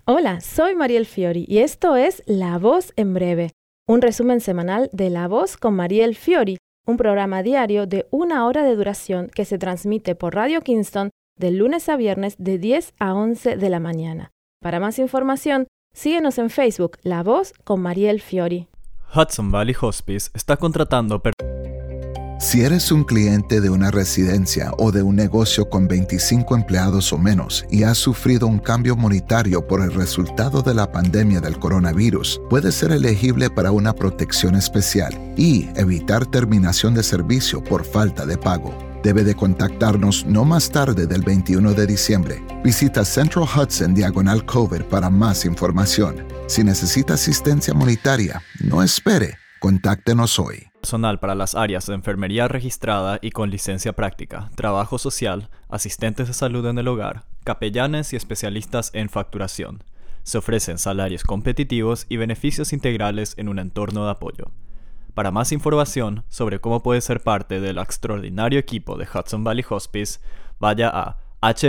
Hola, soy Mariel Fiori y esto es La Voz en Breve, un resumen semanal de La Voz con Mariel Fiori, un programa diario de 1 hora de duración que se transmite por Radio Kingston de lunes a viernes de 10 a 11 de la mañana. Para más información, síguenos en Facebook, La Voz con Mariel Fiori. Hudson Valley Hospice está contratando Si eres un cliente de una residencia o de un negocio con 25 empleados o menos y has sufrido un cambio monetario por el resultado de la pandemia del coronavirus, puedes ser elegible para una protección especial y evitar terminación de servicio por falta de pago. Debe de contactarnos no más tarde del 21 de diciembre. Visita Central Hudson Diagonal Cover para más información. Si necesita asistencia monetaria, no espere. Contáctenos hoy. Personal para las áreas de enfermería registrada y con licencia práctica, trabajo social, asistentes de salud en el hogar, capellanes y especialistas en facturación. Se ofrecen salarios competitivos y beneficios integrales en un entorno de apoyo. Para más información sobre cómo puede ser parte del extraordinario equipo de Hudson Valley Hospice, vaya a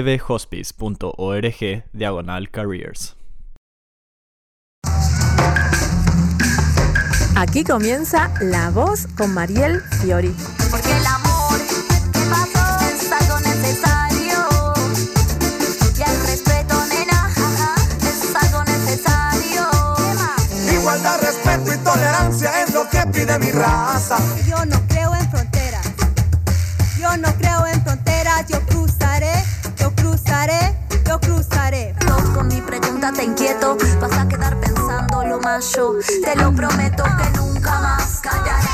hvhospice.org/careers. Aquí comienza La Voz con Mariel Fiori. Porque el amor que pasó es algo necesario. Y el respeto, nena, es algo necesario. Igualdad, respeto y tolerancia es lo que pide mi raza. Yo no creo en fronteras. Yo no creo en fronteras. Yo cruzaré, yo cruzaré, yo cruzaré. Con mi pregunta te inquieto. Vas a quedar pensando lo más yo. Te lo prometo que nunca más callaré.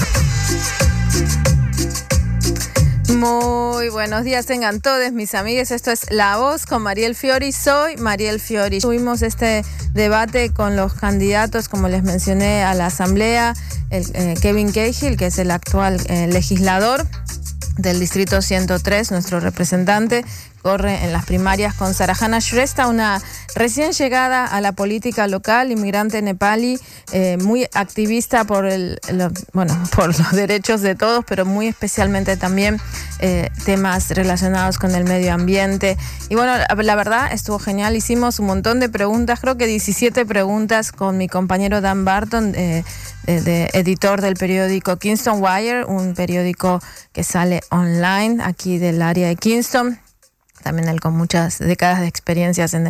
Muy buenos días tengan todos mis amigues, esto es La Voz con Mariel Fiori, soy Mariel Fiori. Tuvimos este debate con los candidatos, como les mencioné, a la asamblea, Kevin Cahill, que es el actual legislador del Distrito 103, nuestro representante, corre en las primarias con Sarahana Shrestha, una recién llegada a la política local, inmigrante nepalí, muy activista por los derechos de todos, pero muy especialmente también temas relacionados con el medio ambiente. Y bueno, la verdad estuvo genial, hicimos un montón de preguntas, creo que 17 preguntas con mi compañero Dan Barton, de editor del periódico Kingston Wire, un periódico que sale online aquí del área de Kingston. También él con muchas décadas de experiencias en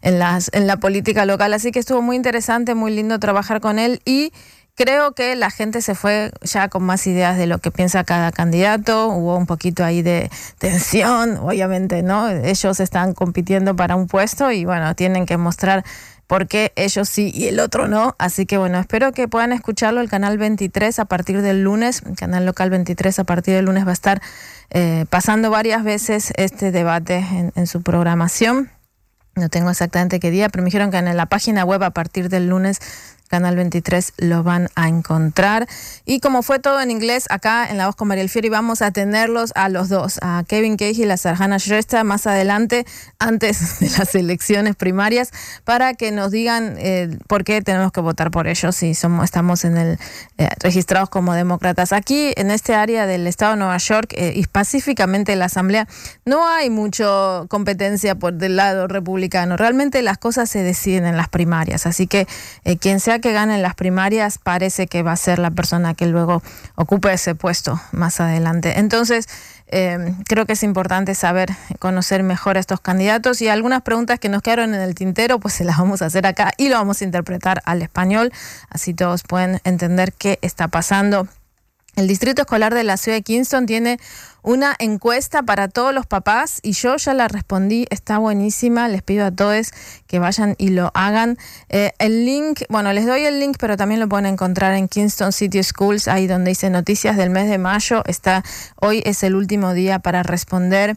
la política local. Así que estuvo muy interesante, muy lindo trabajar con él y creo que la gente se fue ya con más ideas de lo que piensa cada candidato. Hubo un poquito ahí de tensión, obviamente, ¿no? Ellos están compitiendo para un puesto y bueno, tienen que mostrar por qué ellos sí y el otro no. Así que bueno, espero que puedan escucharlo. El canal 23 a partir del lunes, el canal local 23 a partir del lunes va a estar pasando varias veces este debate en su programación. No tengo exactamente qué día, pero me dijeron que en la página web a partir del lunes, Canal 23, lo van a encontrar. Y como fue todo en inglés, acá en La Voz con Mariel Fiori vamos a tenerlos a los dos, a Kevin Cahill y a Sarahana Shrestha más adelante, antes de las elecciones primarias, para que nos digan por qué tenemos que votar por ellos si estamos registrados como demócratas. Aquí, en este área del estado de Nueva York, y específicamente en la Asamblea, no hay mucha competencia del lado republicano. Realmente las cosas se deciden en las primarias, así que quien sea que gane en las primarias parece que va a ser la persona que luego ocupe ese puesto más adelante. Entonces, creo que es importante conocer mejor a estos candidatos y algunas preguntas que nos quedaron en el tintero, pues se las vamos a hacer acá y lo vamos a interpretar al español, así todos pueden entender qué está pasando. El Distrito Escolar de la Ciudad de Kingston tiene una encuesta para todos los papás y yo ya la respondí, está buenísima, les pido a todos que vayan y lo hagan. El link, les doy el link, pero también lo pueden encontrar en Kingston City Schools, ahí donde dice noticias del mes de mayo. Hoy es el último día para responder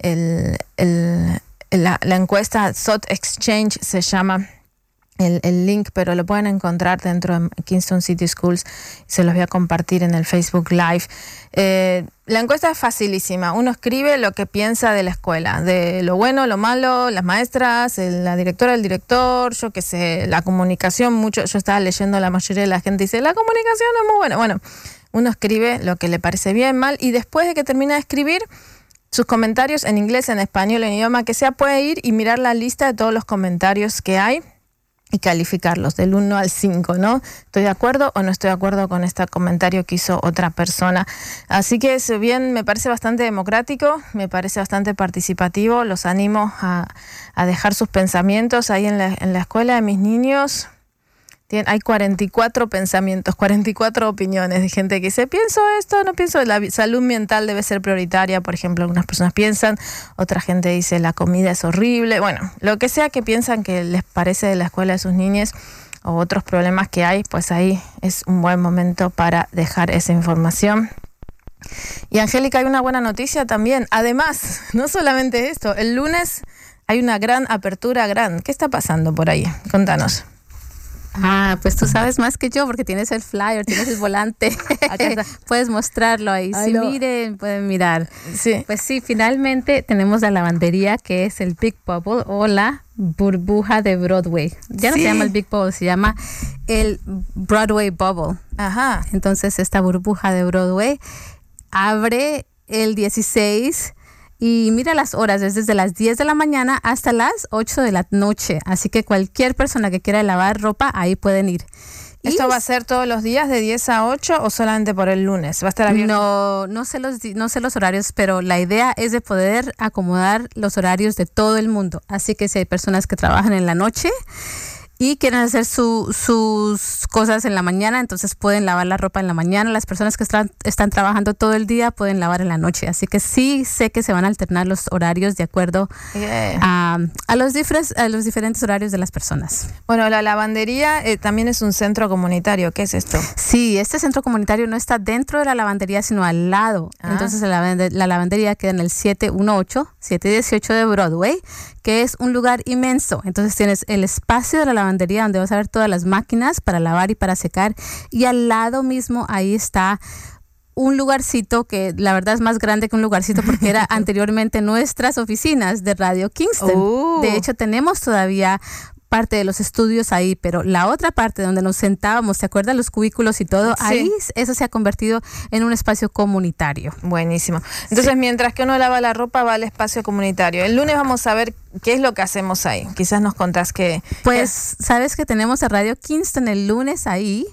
la encuesta. Thought Exchange se llama el link, pero lo pueden encontrar dentro de Kingston City Schools. Se los voy a compartir en el Facebook Live. La encuesta es facilísima. Uno escribe lo que piensa de la escuela, de lo bueno, lo malo, las maestras, la directora, el director, yo qué sé, la comunicación. Yo estaba leyendo, la mayoría de la gente dice, la comunicación es muy buena. Bueno, uno escribe lo que le parece bien, mal, y después de que termina de escribir, sus comentarios en inglés, en español, en idioma que sea. Puede ir y mirar la lista de todos los comentarios que hay y calificarlos del 1 al 5, ¿no? ¿Estoy de acuerdo o no estoy de acuerdo con este comentario que hizo otra persona? Así que si bien me parece bastante democrático, me parece bastante participativo, los animo a dejar sus pensamientos ahí en la escuela de mis niños. Hay 44 pensamientos, 44 opiniones de gente que dice, pienso esto, no pienso, la salud mental debe ser prioritaria, por ejemplo, algunas personas piensan, otra gente dice la comida es horrible, bueno, lo que sea que piensan que les parece de la escuela de sus niños o otros problemas que hay, pues ahí es un buen momento para dejar esa información. Y Angélica, hay una buena noticia también, además, no solamente esto, el lunes hay una gran apertura, ¿qué está pasando por ahí? Contanos. Pues tú sabes más que yo porque tienes el flyer, tienes el volante. Puedes mostrarlo ahí. Sí, no. Miren, pueden mirar. Sí. Pues sí, finalmente tenemos la lavandería que es el Big Bubble o la burbuja de Broadway. Ya no se llama el Big Bubble, se llama el Broadway Bubble. Ajá. Entonces esta burbuja de Broadway abre el 16. Y mira las horas, es desde las 10 de la mañana hasta las 8 de la noche. Sé que cualquier persona que quiera lavar ropa, ahí pueden ir. ¿Esto va a ser todos los días de 10 a 8 o solamente por el lunes? ¿Va a estar abierto? No sé los horarios, pero la idea es de poder acomodar los horarios de todo el mundo. Así que si hay personas que trabajan en la noche y quieren hacer sus cosas en la mañana, entonces pueden lavar la ropa en la mañana. Las personas que están trabajando todo el día pueden lavar en la noche. Así que sí sé que se van a alternar los horarios de acuerdo a los diferentes horarios de las personas. Bueno, la lavandería también es un centro comunitario. ¿Qué es esto? Sí, este centro comunitario no está dentro de la lavandería, sino al lado. Entonces la lavandería queda en el 718 de Broadway, que es un lugar inmenso. Entonces tienes el espacio de la lavandería donde vas a ver todas las máquinas para lavar y para secar, y al lado mismo ahí está un lugarcito que la verdad es más grande que un lugarcito porque era anteriormente nuestras oficinas de Radio Kingston. De hecho tenemos todavía parte de los estudios ahí, pero la otra parte donde nos sentábamos, ¿te acuerdas? Los cubículos y todo, sí. Ahí eso se ha convertido en un espacio comunitario. Buenísimo. Entonces, mientras que uno lava la ropa, va al espacio comunitario. El lunes vamos a ver qué es lo que hacemos ahí. Quizás nos contás que... Pues, sabes que tenemos a Radio Kingston el lunes ahí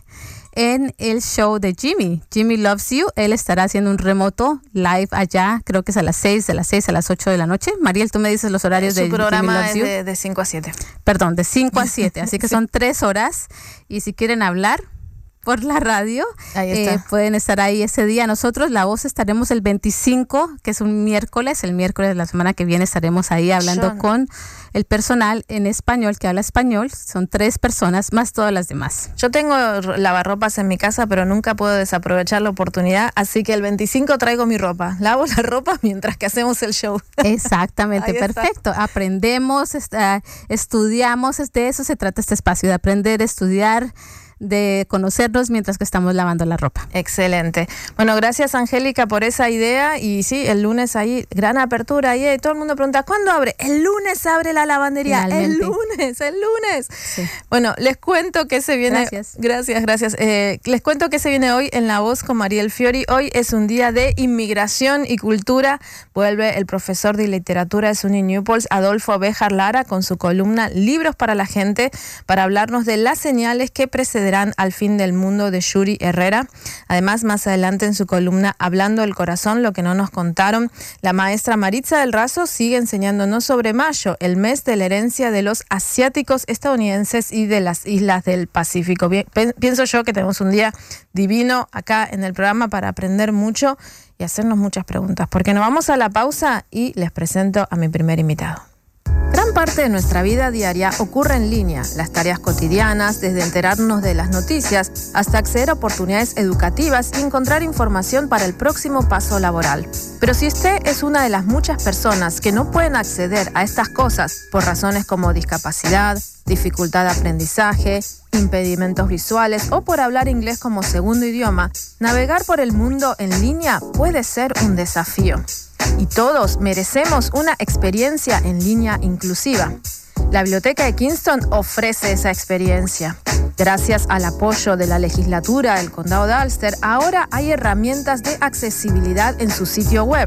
en el show de Jimmy Loves You. Él estará haciendo un remoto live allá, creo que es a las 6 a las 8 de la noche. Mariel, tú me dices los horarios de Jimmy Loves You. Su programa es de 5 a 7. Perdón, de 5 a 7, así que son 3 horas. Y si quieren hablar por la radio, pueden estar ahí ese día. Nosotros, La Voz, estaremos el 25, que es un miércoles. El miércoles de la semana que viene estaremos ahí hablando con el personal en español, que habla español. Son 3 personas, más todas las demás. Yo tengo lavarropas en mi casa, pero nunca puedo desaprovechar la oportunidad, así que el 25 traigo mi ropa. Lavo la ropa mientras que hacemos el show. Exactamente, perfecto. Aprendemos, estudiamos, de eso se trata este espacio, de aprender, estudiar, de conocernos mientras que estamos lavando la ropa. Excelente. Bueno, gracias Angélica por esa idea. Y sí, el lunes ahí, gran apertura. Ahí todo el mundo pregunta, ¿cuándo abre? El lunes abre la lavandería. Finalmente. El lunes. Sí. Bueno, les cuento que se viene... Gracias. Les cuento que se viene hoy en La Voz con Mariel Fiori. Hoy es un día de inmigración y cultura. Vuelve el profesor de literatura de SUNY Newport, Adolfo Béjar Lara, con su columna Libros para la Gente, para hablarnos de las señales que precederán al fin del mundo de Yuri Herrera. Además, más adelante en su columna Hablando del Corazón, lo que no nos contaron, la maestra Maritza del Razo sigue enseñándonos sobre mayo, el mes de la herencia de los asiáticos estadounidenses y de las islas del Pacífico. Pienso yo que tenemos un día divino acá en el programa para aprender mucho y hacernos muchas preguntas. Porque nos vamos a la pausa y les presento a mi primer invitado. Gran parte de nuestra vida diaria ocurre en línea, las tareas cotidianas, desde enterarnos de las noticias hasta acceder a oportunidades educativas y encontrar información para el próximo paso laboral. Pero si usted es una de las muchas personas que no pueden acceder a estas cosas por razones como discapacidad, dificultad de aprendizaje, impedimentos visuales o por hablar inglés como segundo idioma, navegar por el mundo en línea puede ser un desafío. Y todos merecemos una experiencia en línea inclusiva. La Biblioteca de Kingston ofrece esa experiencia. Gracias al apoyo de la legislatura del Condado de Ulster, ahora hay herramientas de accesibilidad en su sitio web.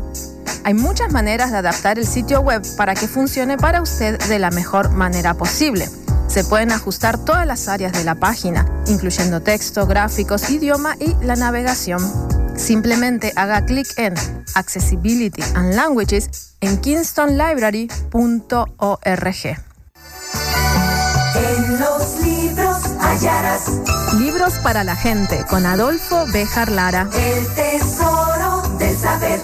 Hay muchas maneras de adaptar el sitio web para que funcione para usted de la mejor manera posible. Se pueden ajustar todas las áreas de la página, incluyendo texto, gráficos, idioma y la navegación. Simplemente haga clic en Accessibility and Languages en kingstonlibrary.org. En los libros hallarás Libros para la gente con Adolfo Béjar Lara. el tesoro del saber.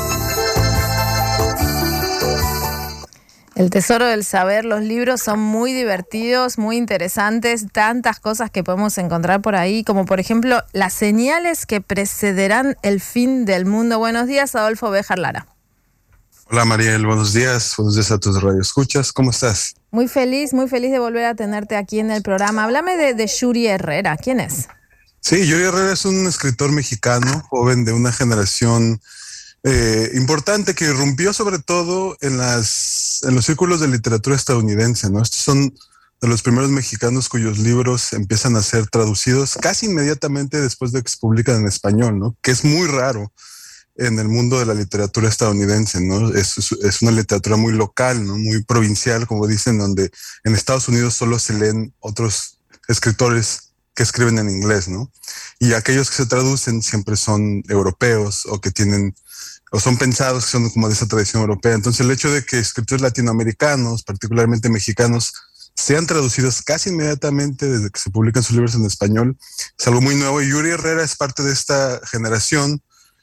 El tesoro del saber, los libros son muy divertidos, muy interesantes, tantas cosas que podemos encontrar por ahí, como por ejemplo, las señales que precederán el fin del mundo. Buenos días, Adolfo Béjar Lara. Hola Mariel, buenos días a tus radioescuchas, ¿cómo estás? Muy feliz de volver a tenerte aquí en el programa. Háblame de Yuri Herrera, ¿quién es? Sí, Yuri Herrera es un escritor mexicano, joven de una generación importante que irrumpió sobre todo en los círculos de literatura estadounidense, ¿no? Estos son de los primeros mexicanos cuyos libros empiezan a ser traducidos casi inmediatamente después de que se publican en español, ¿no? Que es muy raro en el mundo de la literatura estadounidense, ¿no? Es una literatura muy local, ¿no? Muy provincial, como dicen, donde en Estados Unidos solo se leen otros escritores que escriben en inglés, ¿no? Y aquellos que se traducen siempre son europeos o que tienen o son pensados que son como de esa tradición europea. Entonces el hecho de que escritores latinoamericanos, particularmente mexicanos, sean traducidos casi inmediatamente desde que se publican sus libros en español es algo muy nuevo, y Yuri Herrera es parte de esta generación.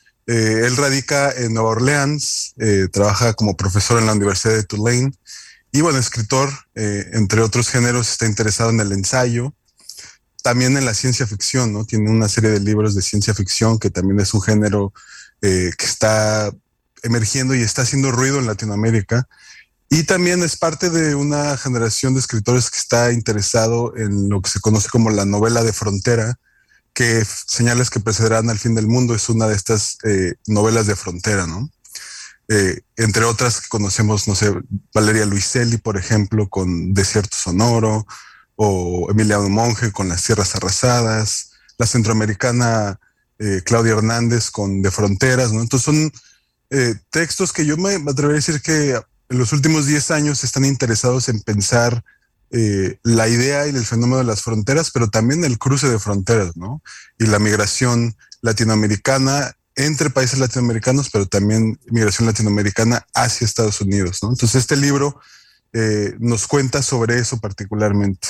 Él radica en Nueva Orleans, trabaja como profesor en la Universidad de Tulane y bueno, escritor, entre otros géneros, está interesado en el ensayo, también en la ciencia ficción, ¿no? Tiene una serie de libros de ciencia ficción que también es un género que está emergiendo y está haciendo ruido en Latinoamérica. Y también es parte de una generación de escritores que está interesado en lo que se conoce como la novela de frontera, que Señales que precederán al fin del mundo es una de estas novelas de frontera, ¿no? Entre otras que conocemos, no sé, Valeria Luiselli, por ejemplo, con Desierto Sonoro, o Emiliano Monge con Las Tierras Arrasadas, la centroamericana Claudia Hernández con De Fronteras, ¿no? Entonces son textos que yo me atrevería a decir que en los últimos 10 años están interesados en pensar la idea y el fenómeno de las fronteras, pero también el cruce de fronteras, ¿no? Y la migración latinoamericana entre países latinoamericanos, pero también migración latinoamericana hacia Estados Unidos, ¿no? Entonces este libro nos cuenta sobre eso particularmente.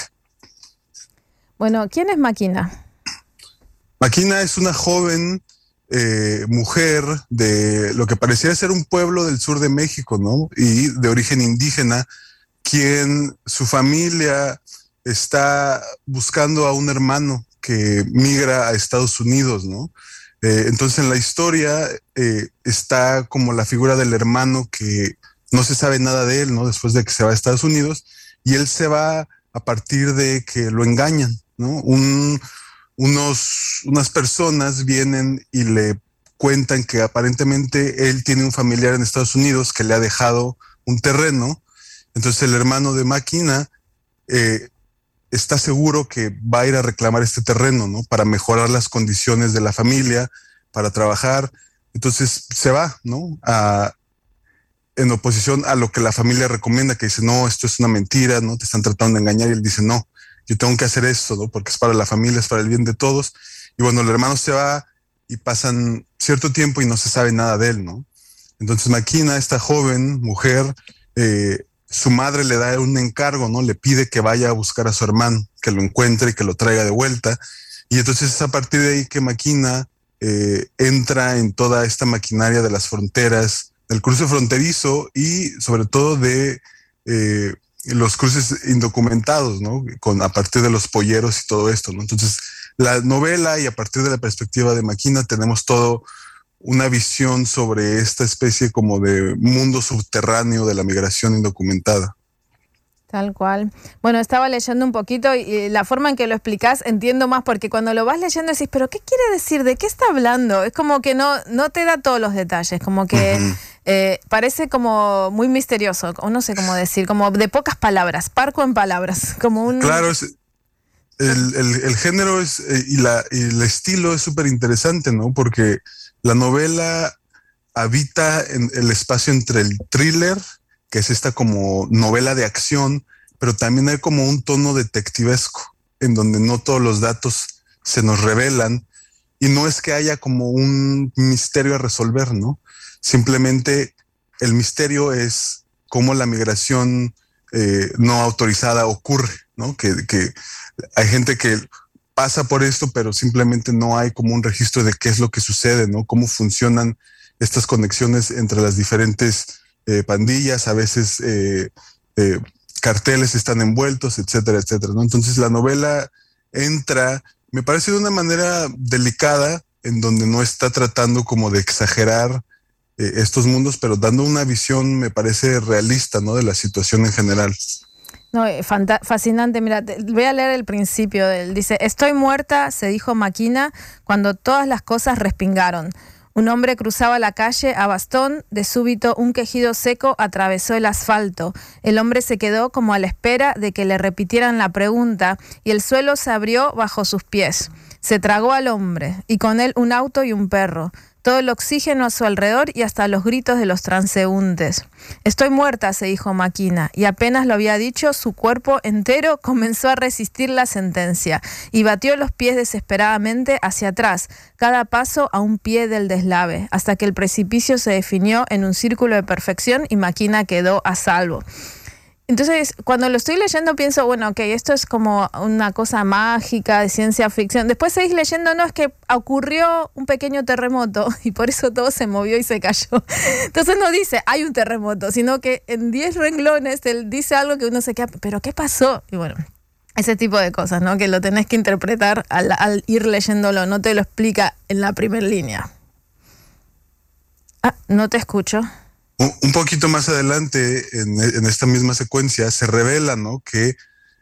Bueno, ¿quién es Maquina? Maquina es una joven mujer de lo que pareciera ser un pueblo del sur de México, ¿no? Y de origen indígena, quien su familia está buscando a un hermano que migra a Estados Unidos, ¿no? Entonces en la historia está como la figura del hermano que no se sabe nada de él, ¿no? Después de que se va a Estados Unidos, y él se va a partir de que lo engañan, ¿no? Unas personas vienen y le cuentan que aparentemente él tiene un familiar en Estados Unidos que le ha dejado un terreno. Entonces el hermano de Maquina está seguro que va a ir a reclamar este terreno, ¿no? Para mejorar las condiciones de la familia, para trabajar. Entonces se va, ¿no? En oposición a lo que la familia recomienda, que dice, no, esto es una mentira, ¿no? Te están tratando de engañar. Y él dice, no, yo tengo que hacer esto, ¿no? Porque es para la familia, es para el bien de todos. Y bueno, el hermano se va y pasan cierto tiempo y no se sabe nada de él, ¿no? Entonces Maquina, esta joven mujer, su madre le da un encargo, ¿no? Le pide que vaya a buscar a su hermano, que lo encuentre y que lo traiga de vuelta. Y entonces es a partir de ahí que Maquina entra en toda esta maquinaria de las fronteras, del cruce fronterizo y sobre todo de los cruces indocumentados, ¿no? A partir de los polleros y todo esto, ¿no? Entonces la novela, y a partir de la perspectiva de Maquina, tenemos todo una visión sobre esta especie como de mundo subterráneo de la migración indocumentada. Tal cual. Bueno, estaba leyendo un poquito y la forma en que lo explicás entiendo más, porque cuando lo vas leyendo decís, ¿pero qué quiere decir? ¿De qué está hablando? Es como que no te da todos los detalles, como que parece como muy misterioso, o no sé cómo decir, como de pocas palabras, parco en palabras, como un... Claro, el género es y el estilo es súper interesante, ¿no? Porque la novela habita en el espacio entre el thriller, que es esta como novela de acción, pero también hay como un tono detectivesco, en donde no todos los datos se nos revelan, y no es que haya como un misterio a resolver, ¿no? Simplemente el misterio es cómo la migración no autorizada ocurre, ¿no? Que hay gente que pasa por esto, pero simplemente no hay como un registro de qué es lo que sucede, ¿no? Cómo funcionan estas conexiones entre las diferentes pandillas, a veces carteles están envueltos, etcétera, etcétera, ¿no? Entonces la novela entra, me parece de una manera delicada, en donde no está tratando como de exagerar estos mundos, pero dando una visión, me parece, realista, ¿no? De la situación en general. No, fascinante. Mira, voy a leer el principio. Dice: estoy muerta, se dijo Maquina, cuando todas las cosas respingaron. Un hombre cruzaba la calle a bastón, de súbito un quejido seco atravesó el asfalto. El hombre se quedó como a la espera de que le repitieran la pregunta y el suelo se abrió bajo sus pies. Se tragó al hombre y con él un auto y un perro. Todo el oxígeno a su alrededor y hasta los gritos de los transeúntes. Estoy muerta, se dijo Maquina, y apenas lo había dicho, su cuerpo entero comenzó a resistir la sentencia y batió los pies desesperadamente hacia atrás, cada paso a un pie del deslave, hasta que el precipicio se definió en un círculo de perfección y Maquina quedó a salvo. Entonces, cuando lo estoy leyendo pienso, bueno, ok, esto es como una cosa mágica de ciencia ficción. Después seguís leyendo, no, es que ocurrió un pequeño terremoto y por eso todo se movió y se cayó. Entonces no dice, hay un terremoto, sino que en 10 renglones él dice algo que uno se queda, ¿pero qué pasó? Y bueno, ese tipo de cosas, ¿no? Que lo tenés que interpretar al ir leyéndolo, no te lo explica en la primera línea. No te escucho. Un poquito más adelante, en esta misma secuencia, se revela, ¿no? Que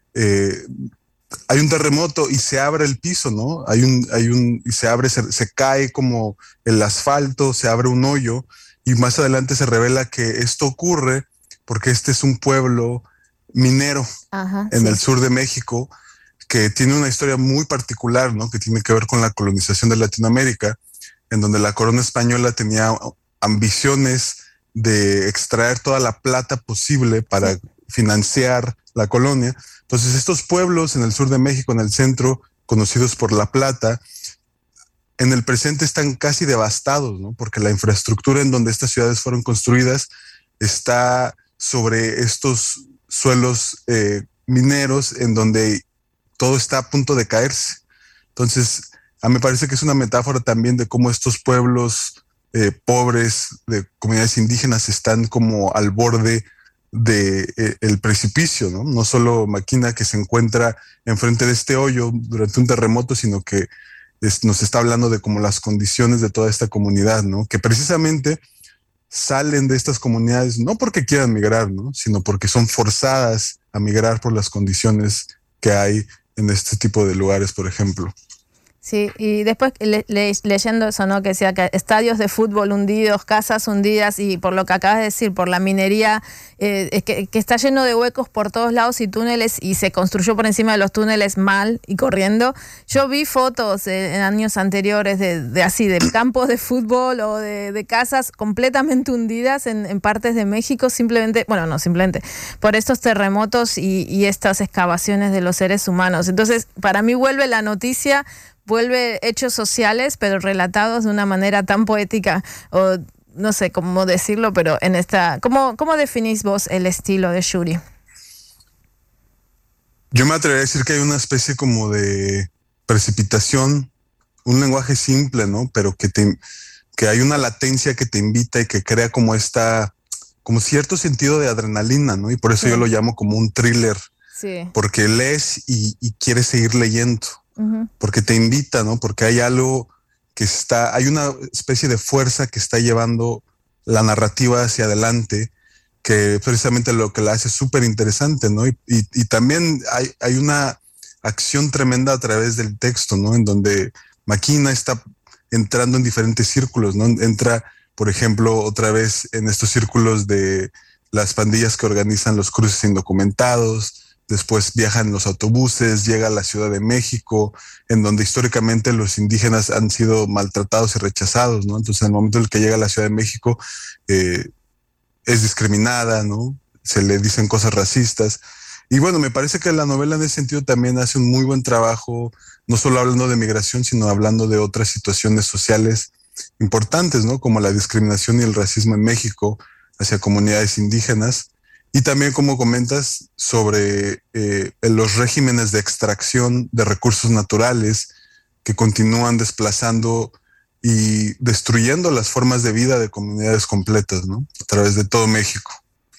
hay un terremoto y se abre el piso, ¿no? Y se abre, se cae como el asfalto, se abre un hoyo, y más adelante se revela que esto ocurre porque este es un pueblo minero en el sur de México, que tiene una historia muy particular, ¿no? Que tiene que ver con la colonización de Latinoamérica, en donde la corona española tenía ambiciones de extraer toda la plata posible para financiar la colonia. Entonces estos pueblos en el sur de México, en el centro, conocidos por la plata, en el presente están casi devastados, ¿no? Porque la infraestructura en donde estas ciudades fueron construidas está sobre estos suelos mineros, en donde todo está a punto de caerse. Entonces, a mí me parece que es una metáfora también de cómo estos pueblos pobres de comunidades indígenas están como al borde de el precipicio, ¿no? No solo Maquina, que se encuentra enfrente de este hoyo durante un terremoto, sino que nos está hablando de como las condiciones de toda esta comunidad, ¿no? Que precisamente salen de estas comunidades no porque quieran migrar, ¿no? Sino porque son forzadas a migrar por las condiciones que hay en este tipo de lugares, por ejemplo. Sí, y después leyendo eso, ¿no? Que decía que estadios de fútbol hundidos, casas hundidas, y por lo que acabas de decir, por la minería, que está lleno de huecos por todos lados y túneles, y se construyó por encima de los túneles mal y corriendo. Yo vi fotos en años anteriores de campos de fútbol o de casas completamente hundidas en partes de México, simplemente por estos terremotos y estas excavaciones de los seres humanos. Entonces, para mí vuelve la noticia, vuelve hechos sociales, pero relatados de una manera tan poética, o no sé cómo decirlo, pero en esta... ¿Cómo definís vos el estilo de Yuri? Yo me atrevería a decir que hay una especie como de precipitación, un lenguaje simple, ¿no? Pero que hay una latencia que te invita y que crea como cierto sentido de adrenalina, ¿no? Y por eso yo lo llamo como un thriller, porque lees y quieres seguir leyendo. Porque te invita, ¿no? Porque hay algo hay una especie de fuerza que está llevando la narrativa hacia adelante, que precisamente lo que la hace súper interesante, ¿no? Y también hay una acción tremenda a través del texto, ¿no? En donde Maquina está entrando en diferentes círculos, ¿no? Entra, por ejemplo, otra vez en estos círculos de las pandillas que organizan los cruces indocumentados. después viajan los autobuses, llega a la Ciudad de México, en donde históricamente los indígenas han sido maltratados y rechazados, ¿no? Entonces, en el momento en el que llega a la Ciudad de México, es discriminada, ¿no? Se le dicen cosas racistas. Y bueno, me parece que la novela en ese sentido también hace un muy buen trabajo, no solo hablando de migración, sino hablando de otras situaciones sociales importantes, ¿no? Como la discriminación y el racismo en México hacia comunidades indígenas. Y también, como comentas, sobre los regímenes de extracción de recursos naturales que continúan desplazando y destruyendo las formas de vida de comunidades completas, ¿no? A través de todo México.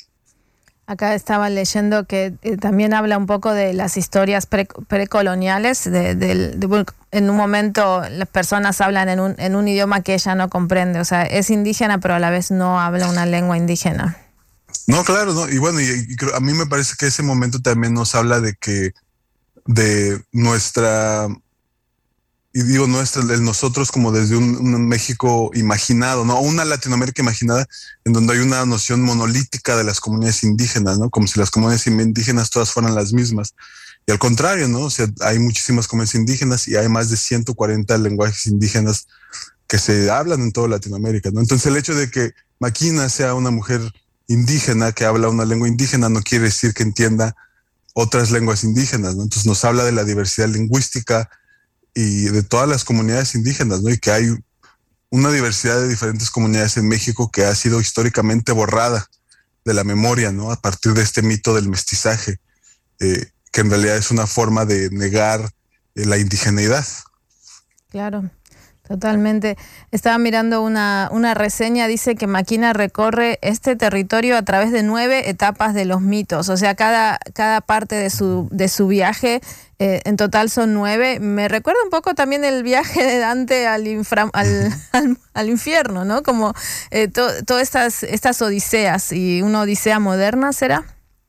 Acá estaba leyendo que también habla un poco de las historias precoloniales. En un momento las personas hablan en un idioma que ella no comprende. O sea, es indígena, pero a la vez no habla una lengua indígena. No, claro, ¿no? Y bueno, a mí me parece que ese momento también nos habla de nuestra, y digo nuestra, de nosotros como desde un México imaginado, ¿no? Una Latinoamérica imaginada en donde hay una noción monolítica de las comunidades indígenas, ¿no? Como si las comunidades indígenas todas fueran las mismas. Y al contrario, ¿no? O sea, hay muchísimas comunidades indígenas y hay más de 140 lenguajes indígenas que se hablan en toda Latinoamérica, ¿no? Entonces el hecho de que Maquina sea una mujer indígena que habla una lengua indígena no quiere decir que entienda otras lenguas indígenas, ¿no? Entonces nos habla de la diversidad lingüística y de todas las comunidades indígenas, ¿no? Y que hay una diversidad de diferentes comunidades en México que ha sido históricamente borrada de la memoria, ¿no? A partir de este mito del mestizaje, que en realidad es una forma de negar la indigeneidad. Claro. Totalmente. Estaba mirando una reseña, dice que Maquina recorre este territorio a través de 9 etapas de los mitos. O sea, cada parte de su viaje, en total son 9. Me recuerda un poco también el viaje de Dante al infierno, ¿no? Como todas estas odiseas. ¿Y una odisea moderna será?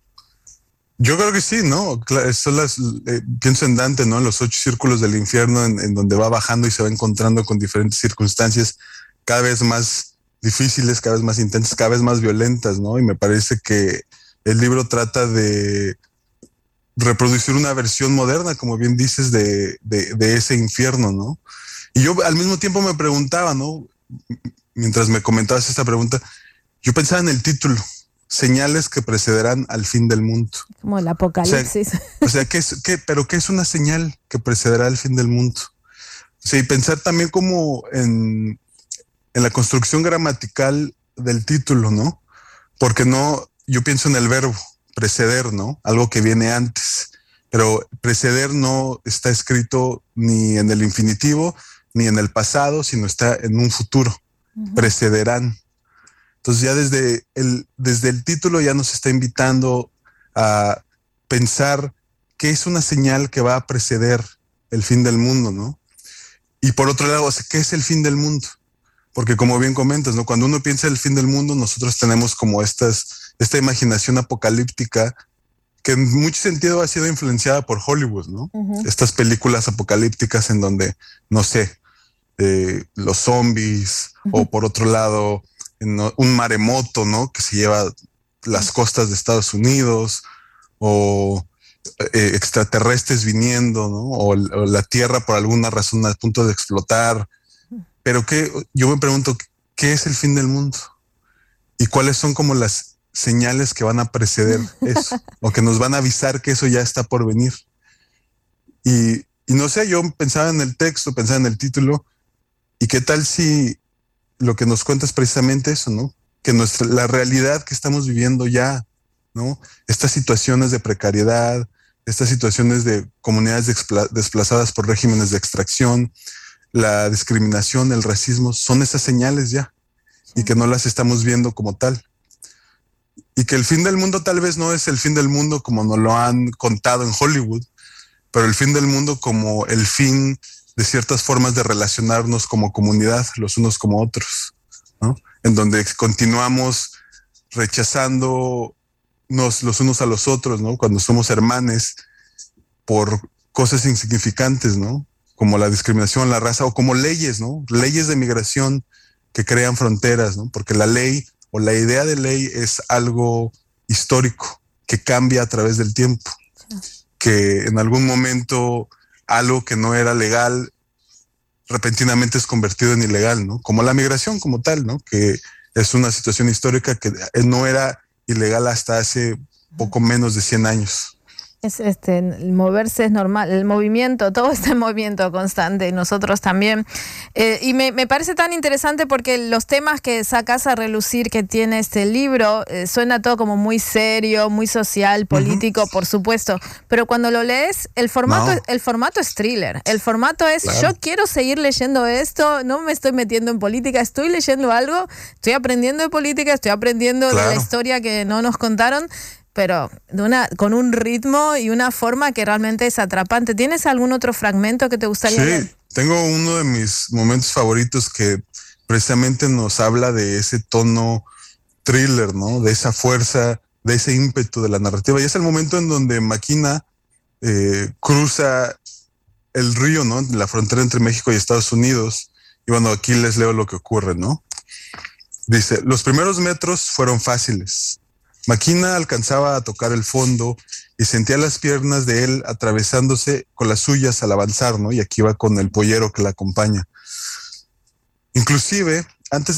Yo creo que sí, ¿no? Son pienso en Dante, ¿no? Los 8 círculos del infierno en donde va bajando y se va encontrando con diferentes circunstancias cada vez más difíciles, cada vez más intensas, cada vez más violentas, ¿no? Y me parece que el libro trata de reproducir una versión moderna, como bien dices, de ese infierno, ¿no? Y yo al mismo tiempo me preguntaba, ¿no? Mientras me comentabas esta pregunta, yo pensaba en el título. Señales que precederán al fin del mundo. Como el apocalipsis. O sea, ¿qué es una señal que precederá al fin del mundo? O sea, y pensar también como en la construcción gramatical del título, ¿no? Porque yo pienso en el verbo preceder, ¿no? Algo que viene antes. Pero preceder no está escrito ni en el infinitivo, ni en el pasado, sino está en un futuro. Uh-huh. Precederán. Entonces ya desde el título ya nos está invitando a pensar qué es una señal que va a preceder el fin del mundo, ¿no? Y por otro lado, ¿qué es el fin del mundo? Porque como bien comentas, ¿no? Cuando uno piensa en el fin del mundo, nosotros tenemos como esta imaginación apocalíptica que en mucho sentido ha sido influenciada por Hollywood, ¿no? Uh-huh. Estas películas apocalípticas en donde, no sé, los zombies, uh-huh. O por otro lado, un maremoto, ¿no? Que se lleva las costas de Estados Unidos, o extraterrestres viniendo, ¿no? O la Tierra por alguna razón a punto de explotar. Pero yo me pregunto, ¿qué es el fin del mundo? ¿Y cuáles son como las señales que van a preceder eso? O que nos van a avisar que eso ya está por venir. Y no sé, yo pensaba en el texto, pensaba en el título, y qué tal si lo que nos cuenta es precisamente eso, ¿no? Que la realidad que estamos viviendo ya, ¿no? Estas situaciones de precariedad, estas situaciones de comunidades desplazadas por regímenes de extracción, la discriminación, el racismo, son esas señales ya, sí. Y que no las estamos viendo como tal. Y que el fin del mundo tal vez no es el fin del mundo como nos lo han contado en Hollywood, pero el fin del mundo como el fin de ciertas formas de relacionarnos como comunidad, los unos como otros, ¿no? En donde continuamos rechazándonos los unos a los otros, ¿no? Cuando somos hermanos por cosas insignificantes, ¿no? Como la discriminación, la raza, o como leyes, ¿no? Leyes de migración que crean fronteras, ¿no? Porque la ley o la idea de ley es algo histórico que cambia a través del tiempo. que en algún momento algo que no era legal repentinamente es convertido en ilegal, ¿no? Como la migración como tal, ¿no? Que es una situación histórica que no era ilegal hasta hace poco menos de 100 años. El moverse es normal, el movimiento, todo está en movimiento constante, y nosotros también. Y me parece tan interesante porque los temas que sacas a relucir que tiene este libro, suena todo como muy serio, muy social, político, por supuesto, pero cuando lo lees, el formato es thriller, el formato es, claro, yo quiero seguir leyendo esto, no me estoy metiendo en política, estoy leyendo algo, estoy aprendiendo de política, estoy aprendiendo, claro, de la historia que no nos contaron, pero con un ritmo y una forma que realmente es atrapante. ¿Tienes algún otro fragmento que te gustaría leer? Sí, tengo uno de mis momentos favoritos que precisamente nos habla de ese tono thriller, ¿no? De esa fuerza, de ese ímpetu de la narrativa. Y es el momento en donde Makina cruza el río, ¿no? La frontera entre México y Estados Unidos. Y bueno, aquí les leo lo que ocurre, ¿no? Dice, los primeros metros fueron fáciles. Makina alcanzaba a tocar el fondo y sentía las piernas de él atravesándose con las suyas al avanzar, ¿no? Y aquí va con el pollero que la acompaña. Inclusive, antes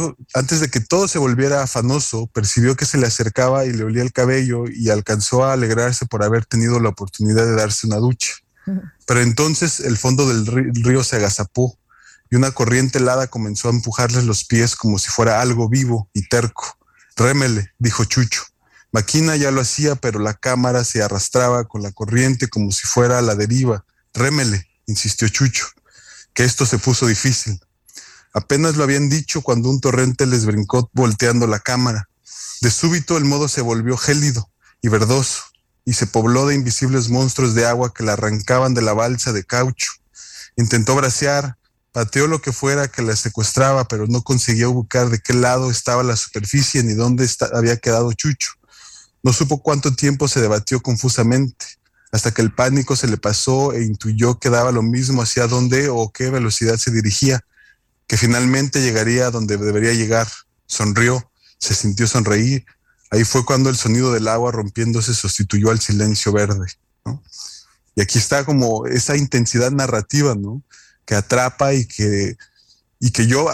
de que todo se volviera afanoso, percibió que se le acercaba y le olía el cabello y alcanzó a alegrarse por haber tenido la oportunidad de darse una ducha. Pero entonces el fondo del río se agazapó y una corriente helada comenzó a empujarles los pies como si fuera algo vivo y terco. Rémele, dijo Chucho. Makina ya lo hacía, pero la cámara se arrastraba con la corriente como si fuera a la deriva. Rémele, insistió Chucho, que esto se puso difícil. Apenas lo habían dicho cuando un torrente les brincó volteando la cámara. De súbito el modo se volvió gélido y verdoso y se pobló de invisibles monstruos de agua que la arrancaban de la balsa de caucho. Intentó bracear, pateó lo que fuera que la secuestraba, pero no conseguía ubicar de qué lado estaba la superficie ni dónde había quedado Chucho. No supo cuánto tiempo se debatió confusamente, hasta que el pánico se le pasó e intuyó que daba lo mismo hacia dónde o qué velocidad se dirigía, que finalmente llegaría a donde debería llegar. Sonrió, se sintió sonreír. Ahí fue cuando el sonido del agua rompiéndose sustituyó al silencio verde, ¿no? Y aquí está como esa intensidad narrativa, ¿no? Que atrapa y que yo,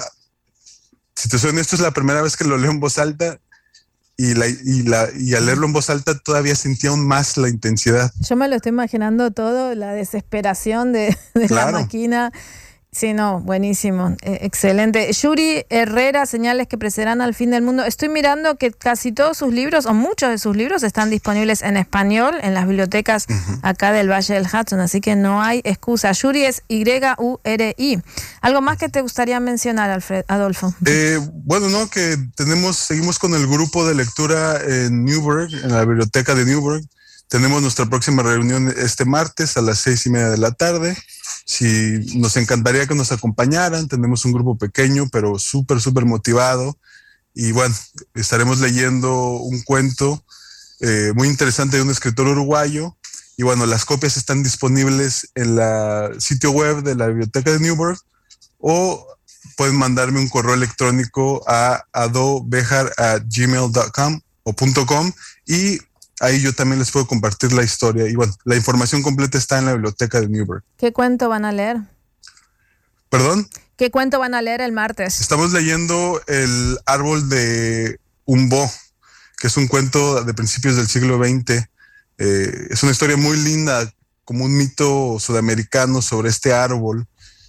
si te soy honesto, es la primera vez que lo leo en voz alta y al leerlo en voz alta todavía sentía aún más la intensidad. Yo me lo estoy imaginando todo, la desesperación de claro, la Makina. Sí, no, buenísimo, excelente. Yuri Herrera, Señales que precederán al fin del mundo. Estoy mirando que casi todos sus libros, o muchos de sus libros, están disponibles en español en las bibliotecas acá del Valle del Hudson, así que no hay excusa. Yuri es Y-U-R-I. ¿Algo más que te gustaría mencionar, Adolfo? Bueno, no, que seguimos con el grupo de lectura en Newburgh, en la biblioteca de Newburgh. Tenemos nuestra próxima reunión este martes a las 6:30 de la tarde. Si nos encantaría que nos acompañaran, tenemos un grupo pequeño, pero súper motivado. Y bueno, estaremos leyendo un cuento muy interesante de un escritor uruguayo. Y bueno, las copias están disponibles en el sitio web de la biblioteca de Newburgh, o pueden mandarme un correo electrónico a adobejar@gmail.com o .com, y ahí yo también les puedo compartir la historia. Y bueno, la información completa está en la biblioteca de Newburgh. ¿Qué cuento van a leer? ¿Perdón? ¿Qué cuento van a leer el martes? Estamos leyendo El árbol de Umbo, que es un cuento de principios del siglo XX. Es una historia muy linda, como un mito sudamericano sobre este árbol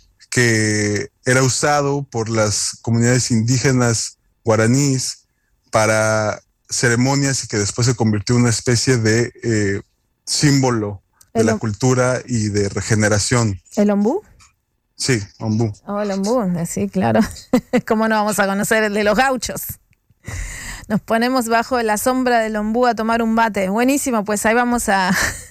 que era usado por las comunidades indígenas guaraníes para ceremonias y que después se convirtió en una especie de símbolo de la cultura y de regeneración. ¿El ombú? Sí, ombú. Oh, el ombú, sí, claro. ¿Cómo no vamos a conocer el de los gauchos? Nos ponemos bajo la sombra del ombú a tomar un bate. Buenísimo, pues ahí vamos a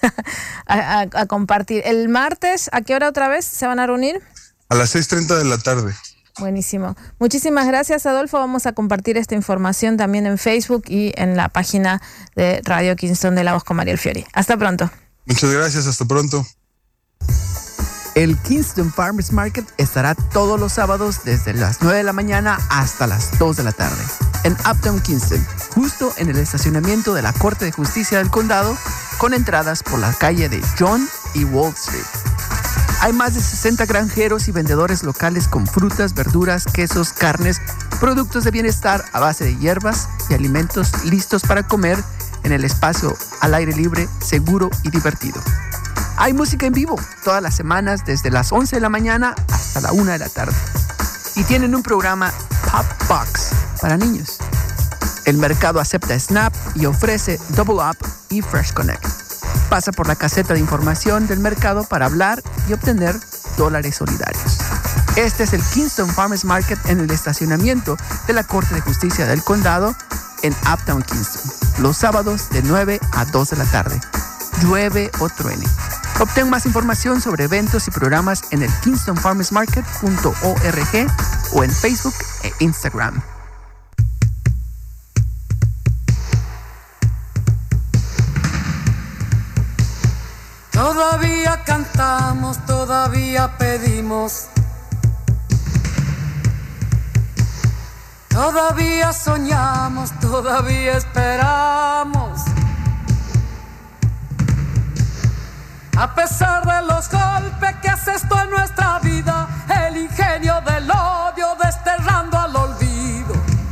compartir. El martes, ¿a qué hora otra vez se van a reunir? A las 6:30 de la tarde. Buenísimo. Muchísimas gracias, Adolfo. Vamos a compartir esta información también en Facebook y en la página de Radio Kingston de La Voz con Mariel Fiori. Hasta pronto. Muchas gracias, hasta pronto. El Kingston Farmers Market estará todos los sábados desde las 9 de la mañana hasta las 2 de la tarde en Uptown Kingston, justo en el estacionamiento de la Corte de Justicia del Condado, con entradas por la calle de John y Wall Street. Hay más de 60 granjeros y vendedores locales con frutas, verduras, quesos, carnes, productos de bienestar a base de hierbas y alimentos listos para comer en el espacio al aire libre, seguro y divertido. Hay música en vivo todas las semanas desde las 11 de la mañana hasta la 1 de la tarde. Y tienen un programa Pop Box para niños. El mercado acepta Snap y ofrece Double Up y Fresh Connect. Pasa por la caseta de información del mercado para hablar y obtener dólares solidarios. Este es el Kingston Farmers Market en el estacionamiento de la Corte de Justicia del Condado en Uptown Kingston, los sábados de 9 a 2 de la tarde. Llueve o truene. Obtén más información sobre eventos y programas en el kingstonfarmersmarket.org o en Facebook e Instagram. Todavía cantamos, todavía pedimos, todavía soñamos, todavía esperamos. A pesar de los golpes que asestó en nuestra vida, el ingenio del odio desterrando al olvido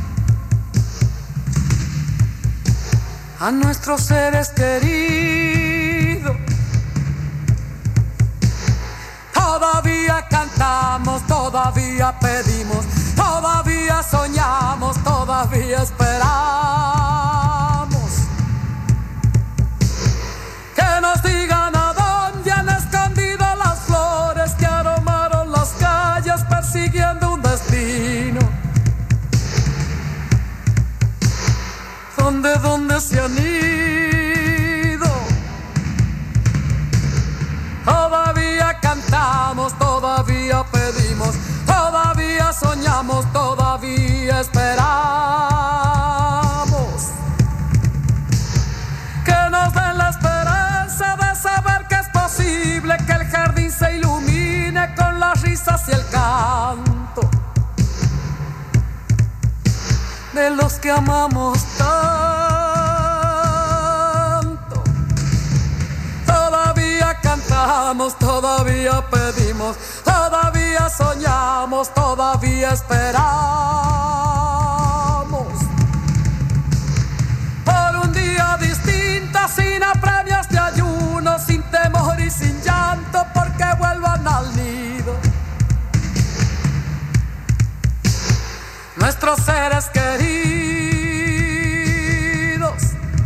a nuestros seres queridos. Todavía cantamos, todavía pedimos, todavía soñamos, todavía esperamos. Que nos digan a dónde han escondido las flores que aromaron las calles persiguiendo un destino. ¿Dónde se han ido? Todavía cantamos, todavía pedimos, todavía soñamos, todavía esperamos. Que nos den la esperanza de saber que es posible que el jardín se ilumine con las risas y el canto de los que amamos tanto. Todavía cantamos, todavía pedimos, todavía soñamos, todavía esperamos. Por un día distinto, sin apremios de ayuno, sin temor y sin llanto, porque vuelvan al nido nuestros seres queridos.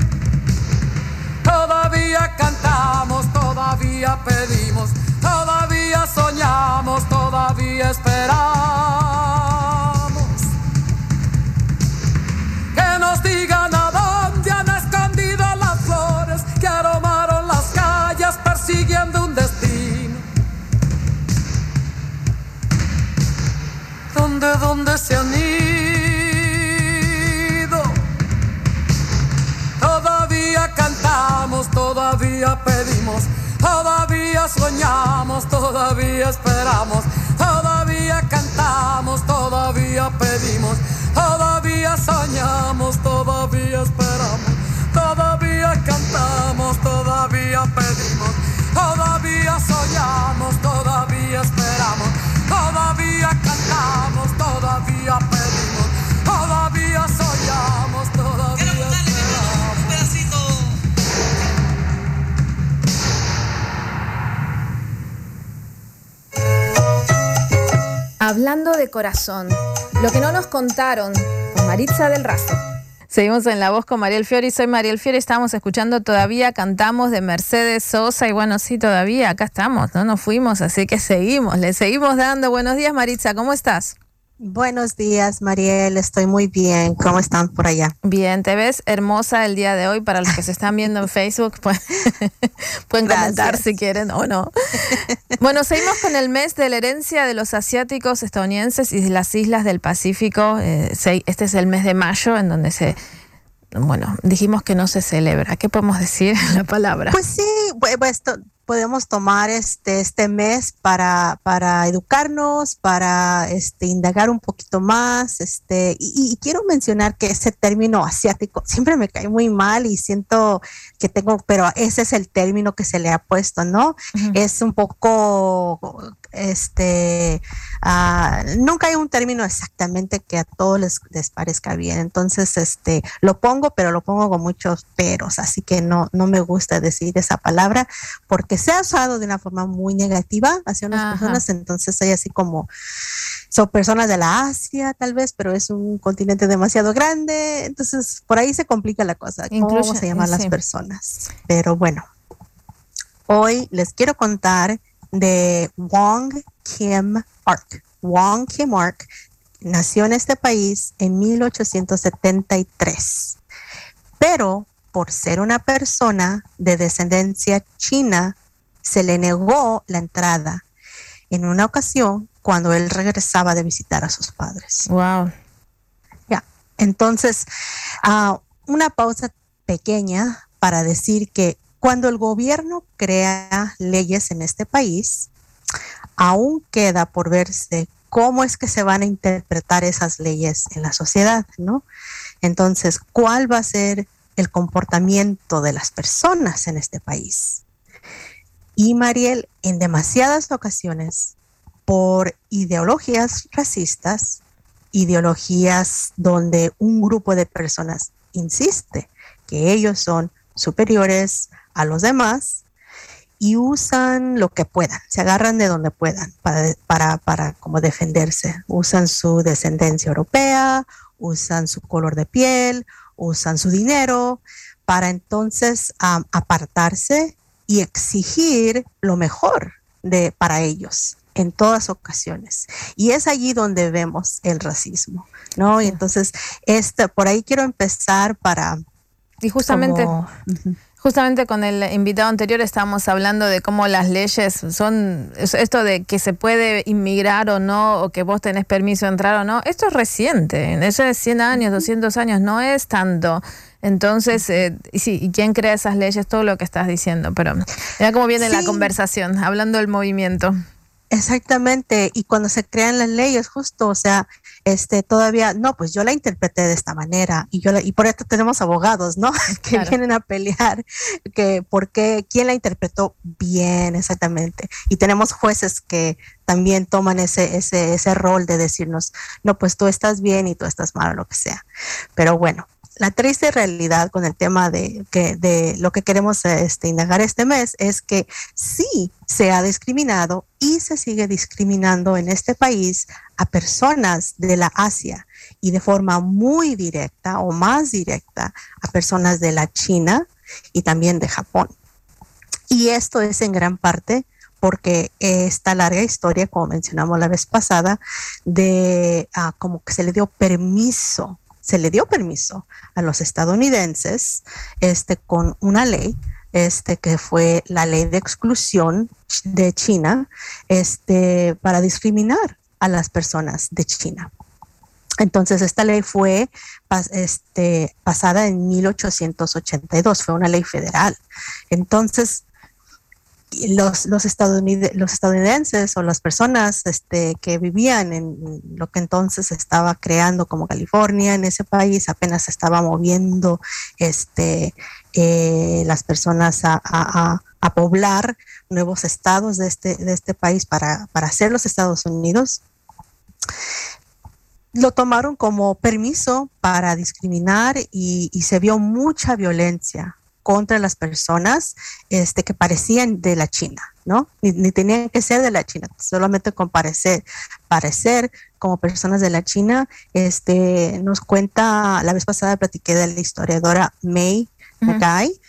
Todavía cantamos, todavía pedimos, todavía soñamos, todavía esperamos. Que nos digan a dónde han escondido las flores que aromaron las calles persiguiendo un destino. ¿Dónde se han ido? Todavía cantamos, todavía pedimos, todavía soñamos, todavía esperamos. Todavía cantamos, todavía pedimos, todavía soñamos, todavía esperamos. Todavía cantamos, todavía pedimos, todavía soñamos, todavía esperamos. Todavía cantamos, todavía pedimos, todavía soñamos, todavía esperamos. Un pedacito. Hablando de corazón, lo que no nos contaron, con Maritza del Razo. Seguimos en La Voz con Mariel Fiori. Soy Mariel Fiori. Estamos escuchando Todavía Cantamos de Mercedes Sosa. Y bueno, sí, todavía acá estamos, no nos fuimos, así que seguimos, le seguimos dando. Buenos días, Maritza, ¿cómo estás? Buenos días, Mariel. Estoy muy bien. ¿Cómo están por allá? Bien, te ves hermosa el día de hoy. Para los que se están viendo en Facebook, pues, pueden comentar si quieren o no. Bueno, seguimos con el mes de la herencia de los asiáticos estadounidenses y de las islas del Pacífico. Este es el mes de mayo, en donde dijimos que no se celebra. ¿Qué podemos decir en la palabra? Pues sí, pues podemos tomar este mes para educarnos, para indagar un poquito más, y quiero mencionar que ese término asiático siempre me cae muy mal y siento que pero ese es el término que se le ha puesto, ¿no? Uh-huh. Es un poco, nunca hay un término exactamente que a todos les parezca bien, entonces lo pongo, pero lo pongo con muchos peros, así que no me gusta decir esa palabra porque se ha usado de una forma muy negativa hacia unas personas, entonces hay así como son personas de la Asia tal vez, pero es un continente demasiado grande, entonces por ahí se complica la cosa, ¿cómo vamos a llamar las personas? Pero bueno, hoy les quiero contar de Wong Kim Ark. Wong Kim Ark nació en este país en 1873, pero por ser una persona de descendencia china, se le negó la entrada en una ocasión cuando él regresaba de visitar a sus padres. Wow. Ya, entonces, una pausa pequeña para decir que cuando el gobierno crea leyes en este país, aún queda por verse cómo es que se van a interpretar esas leyes en la sociedad, ¿no? Entonces, ¿cuál va a ser el comportamiento de las personas en este país? Y Mariel, en demasiadas ocasiones, por ideologías racistas, ideologías donde un grupo de personas insiste que ellos son superiores a los demás y usan lo que puedan, se agarran de donde puedan para como defenderse. Usan su descendencia europea, usan su color de piel, usan su dinero para entonces apartarse y exigir lo mejor para ellos en todas ocasiones. Y es allí donde vemos el racismo, ¿no? Y entonces por ahí quiero empezar para... Y justamente... Justamente con el invitado anterior estábamos hablando de cómo las leyes son, esto de que se puede inmigrar o no, o que vos tenés permiso de entrar o no, esto es reciente, eso es 100 años, 200 años, no es tanto. Entonces, sí, ¿y quién crea esas leyes? Todo lo que estás diciendo, pero mira cómo viene la conversación, hablando del movimiento. Exactamente, y cuando se crean las leyes, justo, o sea, todavía, no, pues yo la interpreté de esta manera, y por esto tenemos abogados, ¿no? Que vienen a pelear, quién la interpretó bien, exactamente, y tenemos jueces que también toman ese rol de decirnos, no, pues tú estás bien y tú estás mal, o lo que sea, pero bueno. La triste realidad con el tema de lo que queremos indagar este mes es que sí se ha discriminado y se sigue discriminando en este país a personas de la Asia y de forma muy directa o más directa a personas de la China y también de Japón. Y esto es en gran parte porque esta larga historia, como mencionamos la vez pasada, de como que se le dio permiso a los estadounidenses con una ley que fue la ley de exclusión de China para discriminar a las personas de China. Entonces esta ley fue pasada en 1882, fue una ley federal. Entonces los estadounidenses o las personas que vivían en lo que entonces estaba creando como California, en ese país apenas se estaba moviendo las personas a poblar nuevos estados de este país para hacer los Estados Unidos, lo tomaron como permiso para discriminar y se vio mucha violencia contra las personas que parecían de la China, ¿no? Ni tenían que ser de la China, solamente con parecer como personas de la China. Nos cuenta, la vez pasada platiqué de la historiadora May McKay,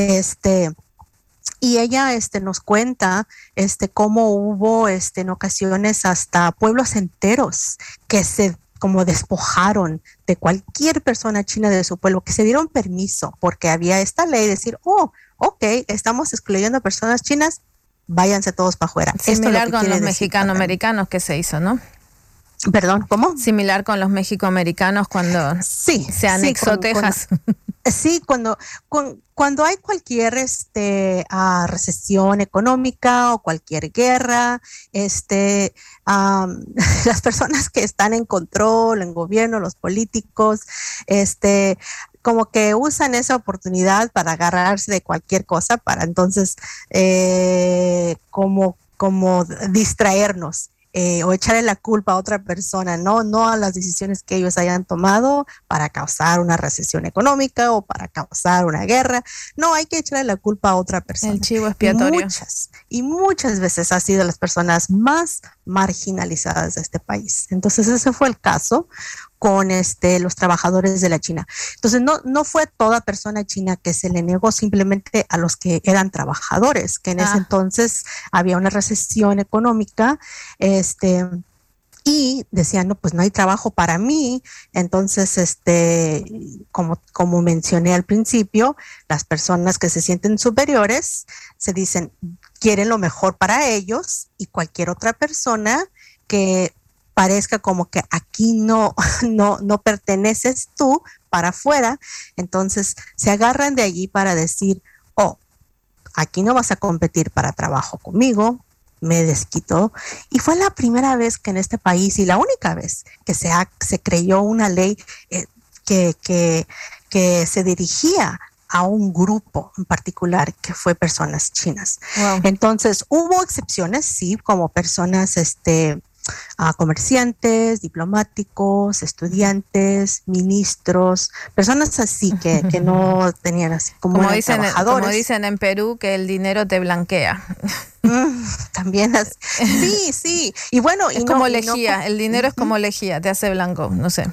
y ella nos cuenta cómo hubo en ocasiones hasta pueblos enteros que se como despojaron de cualquier persona china de su pueblo, que se dieron permiso porque había esta ley de decir, ok, estamos excluyendo a personas chinas, váyanse todos para afuera. Similar con los mexicano-americanos que se hizo, ¿no? Perdón, ¿cómo? Similar con los mexicoamericanos cuando se anexó Texas. Sí, cuando hay cualquier recesión económica o cualquier guerra, las personas que están en control, en gobierno, los políticos, como que usan esa oportunidad para agarrarse de cualquier cosa, para entonces como distraernos. O echarle la culpa a otra persona, no a las decisiones que ellos hayan tomado para causar una recesión económica o para causar una guerra. No, hay que echarle la culpa a otra persona. El chivo expiatorio. Y muchas veces ha sido las personas más marginalizadas de este país. Entonces ese fue el caso con los trabajadores de la China. Entonces no fue toda persona china que se le negó, simplemente a los que eran trabajadores, que en ese entonces había una recesión económica, y decían, no, pues no hay trabajo para mí. Entonces, como mencioné al principio, las personas que se sienten superiores se dicen, quieren lo mejor para ellos, y cualquier otra persona que parezca como que aquí no perteneces tú, para afuera, entonces se agarran de allí para decir, aquí no vas a competir para trabajo conmigo, me desquitó. Y fue la primera vez que en este país, y la única vez que se creyó una ley que se dirigía a un grupo en particular, que fue personas chinas. Wow. Entonces hubo excepciones, sí, como personas comerciantes, diplomáticos, estudiantes, ministros, personas así que no tenían así como trabajadores. Como dicen en Perú, que el dinero te blanquea. También sí. Y bueno, es como lejía, el dinero es como lejía, te hace blanco, no sé.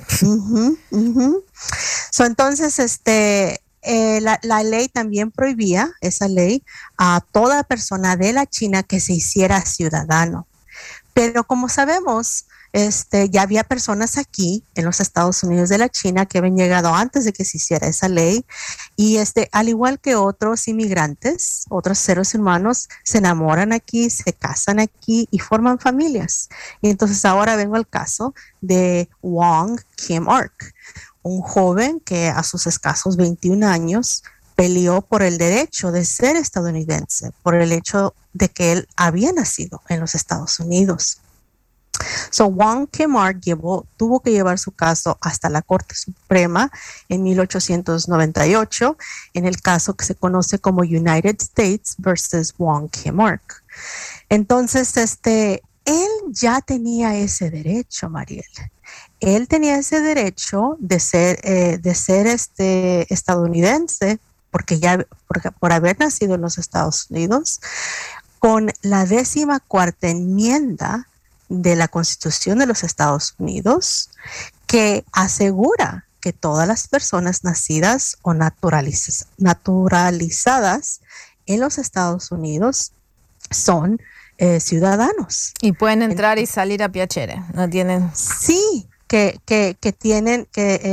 Entonces, la ley también prohibía, esa ley, a toda persona de la China que se hiciera ciudadano. Pero como sabemos, ya había personas aquí en los Estados Unidos de la China que habían llegado antes de que se hiciera esa ley, y al igual que otros inmigrantes, otros seres humanos, se enamoran aquí, se casan aquí y forman familias. Y entonces ahora vengo al caso de Wong Kim-ark, un joven que a sus escasos 21 años peleó por el derecho de ser estadounidense, por el hecho de que él había nacido en los Estados Unidos. Wong Kim-ark tuvo que llevar su caso hasta la Corte Suprema en 1898, en el caso que se conoce como United States versus Wong Kim-ark. Entonces, él ya tenía ese derecho, Mariel. Él tenía ese derecho de ser estadounidense, por haber nacido en los Estados Unidos, con la 14ª enmienda de la Constitución de los Estados Unidos, que asegura que todas las personas nacidas o naturalizadas en los Estados Unidos son ciudadanos. Y pueden entrar y salir a piacere, ¿no tienen? Sí, que tienen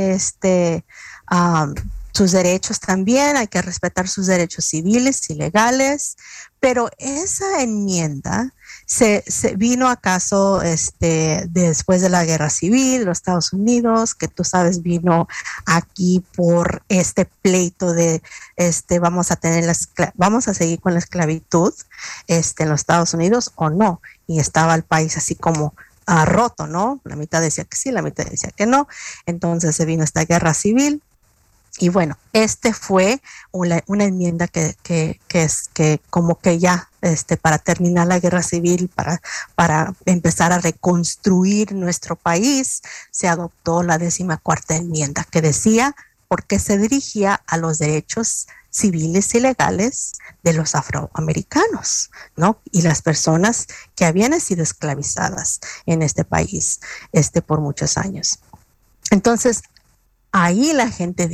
sus derechos también, hay que respetar sus derechos civiles y legales, pero esa enmienda se vino acaso después de la Guerra Civil de los Estados Unidos, que tú sabes vino aquí por este pleito de vamos a seguir con la esclavitud en los Estados Unidos o no, y estaba el país así como roto, ¿no? La mitad decía que sí, la mitad decía que no. Entonces se vino esta guerra civil. Y bueno, fue una enmienda que como que ya para terminar la guerra civil, para empezar a reconstruir nuestro país, se adoptó la 14ª enmienda, que decía porque se dirigía a los derechos civiles y legales de los afroamericanos, ¿no? Y las personas que habían sido esclavizadas en este país por muchos años. Entonces, ahí la gente,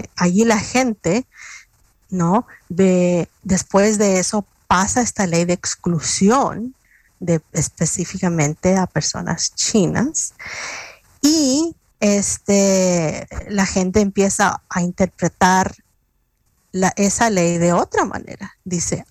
¿no? Después de eso pasa esta ley de exclusión específicamente a personas chinas, y la gente empieza a interpretar esa ley de otra manera. Dice,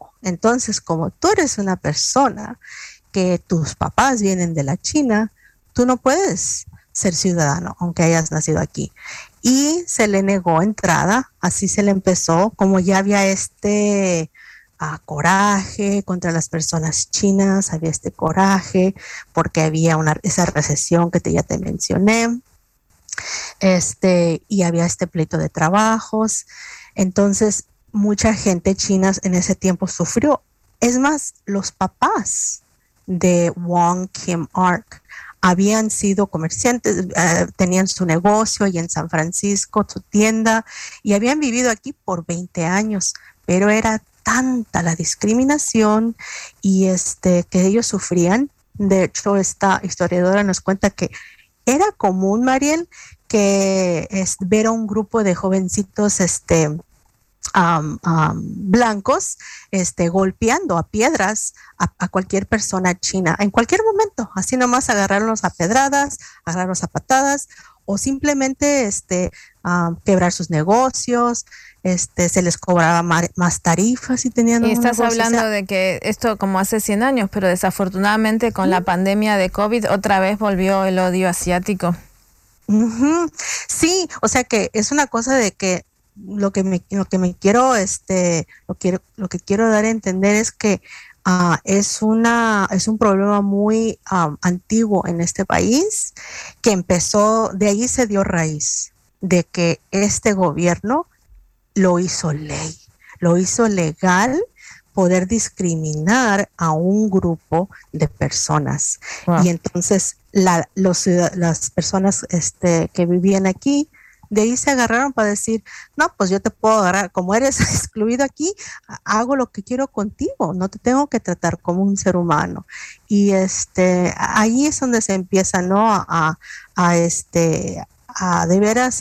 entonces como tú eres una persona que tus papás vienen de la China, tú no puedes ser ciudadano aunque hayas nacido aquí. Y se le negó entrada, así se le empezó, como ya había coraje contra las personas chinas, había este coraje porque había esa recesión que ya te mencioné, y había este pleito de trabajos. Entonces mucha gente china en ese tiempo sufrió. Es más, los papás de Wong Kim Ark habían sido comerciantes, tenían su negocio y en San Francisco, su tienda, y habían vivido aquí por 20 años, pero era tanta la discriminación y que ellos sufrían. De hecho, esta historiadora nos cuenta que era común, Mariel, que ver a un grupo de jovencitos blancos golpeando a piedras a cualquier persona china en cualquier momento, así nomás agarrarlos a pedradas, agarrarlos a patadas, o simplemente quebrar sus negocios. Se les cobraba más tarifas y tenían y un estás negocio, hablando de que esto como hace 100 años, pero desafortunadamente con la pandemia de COVID otra vez volvió el odio asiático. Sí, o sea que es una cosa de que lo que quiero dar a entender es que es un problema muy antiguo en este país, que empezó, de ahí se dio raíz de que este gobierno lo hizo ley, lo hizo legal poder discriminar a un grupo de personas. Wow. Y entonces las personas que vivían aquí, de ahí se agarraron para decir, no, pues yo te puedo agarrar, como eres excluido aquí, hago lo que quiero contigo, no te tengo que tratar como un ser humano. Y ahí es donde se empieza, ¿no? A de veras,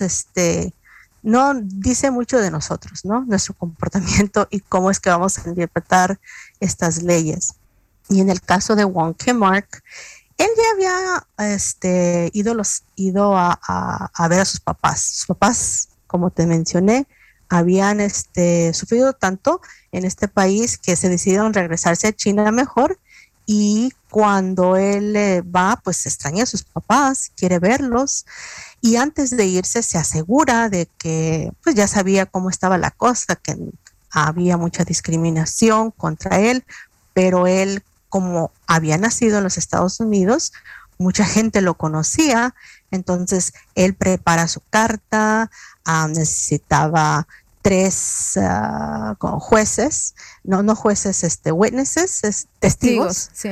no dice mucho de nosotros, ¿no? Nuestro comportamiento y cómo es que vamos a interpretar estas leyes. Y en el caso de Wong Kim Ark, él ya había ido a ver a sus papás. Sus papás, como te mencioné, habían sufrido tanto en este país que se decidieron regresarse a China mejor. Y cuando él va, pues extraña a sus papás, quiere verlos. Y antes de irse se asegura de que pues ya sabía cómo estaba la cosa, que había mucha discriminación contra él, pero él, como había nacido en los Estados Unidos, mucha gente lo conocía, entonces él prepara su carta, necesitaba 3 jueces, no jueces, witnesses, testigos, sí.